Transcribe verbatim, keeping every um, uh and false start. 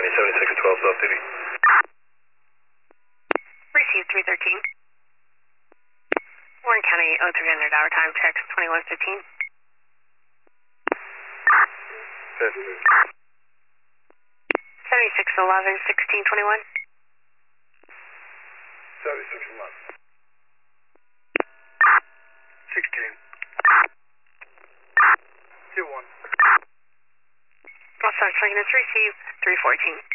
County, seventy-six twelve South City. Received three thirteen. Warren County oh three hundred hour time checks twenty-one fifteen. seventy-six eleven sixteen twenty-one. seventy-six eleven. sixteen. two one. Also, checking this receive three fourteen.